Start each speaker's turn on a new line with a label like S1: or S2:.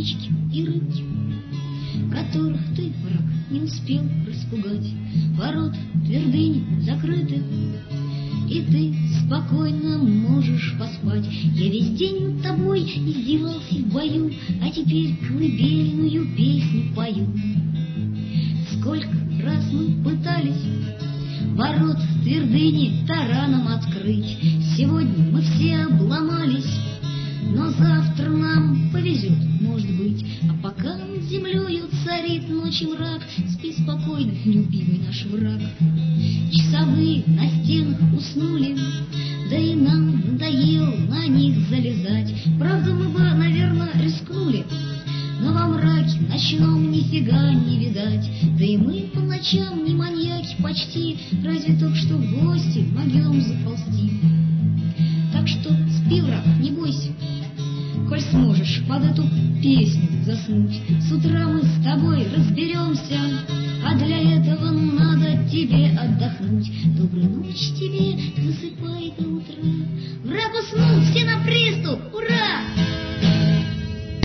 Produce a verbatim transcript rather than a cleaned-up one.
S1: птички и рыбки, которых ты, враг, не успел распугать. Ворот твердыни закрыты, и ты спокойно можешь поспать. Я весь день над тобой издевался в бою, а теперь колыбельную песню пою. Сколько раз мы пытались ворот твердыни тараном открыть. Сегодня мы все обломались, но завтра нам повезет, может быть. А пока над землею царит ночи мрак, спи спокойно, любимый наш враг. Часовые на стенах уснули, да и нам надоело на них залезать. Правда, мы бы, наверное, рискнули, но во мраке ночном нифига не видать. Да и мы по ночам не маньяки почти, разве только что в гости могем заползти. Так что спи, враг, не бойся, коль сможешь под эту песню заснуть. С утра мы с тобой разберемся, а для этого надо тебе отдохнуть. Доброй ночи тебе, засыпай до утра. Враг уснул.